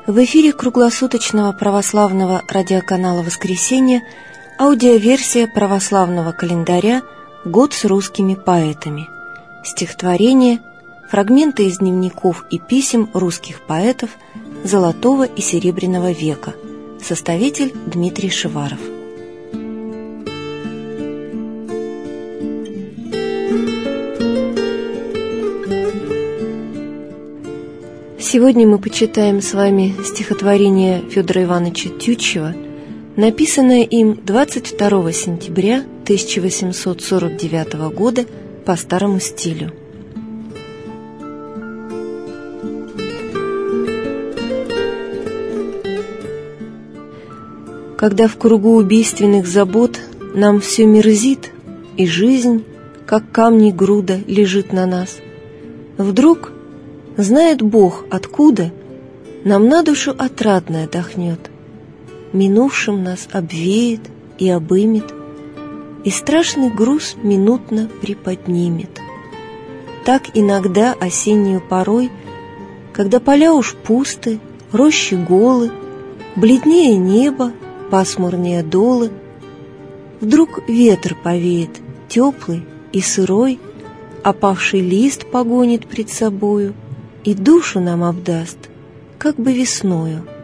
В эфире круглосуточного православного радиоканала «Воскресенье» аудиоверсия православного календаря «Год с русскими поэтами». Стихотворения, фрагменты из дневников и писем русских поэтов Золотого и Серебряного века. Составитель Дмитрий Шиваров. Сегодня мы почитаем с вами стихотворение Федора Ивановича Тютчева, написанное им 22 сентября 1849 года по старому стилю. Когда в кругу убийственных забот нам все мерзит, и жизнь, как камни груда, лежит на нас, вдруг, знает Бог откуда, нам на душу отрадно отдохнет, минувшим нас обвеет и обымет, и страшный груз минутно приподнимет. Так иногда осеннюю порой, когда поля уж пусты, рощи голы, бледнее небо, пасмурнее долы, вдруг ветер повеет, теплый и сырой, опавший лист погонит пред собою и душу нам обдаст, как бы весною.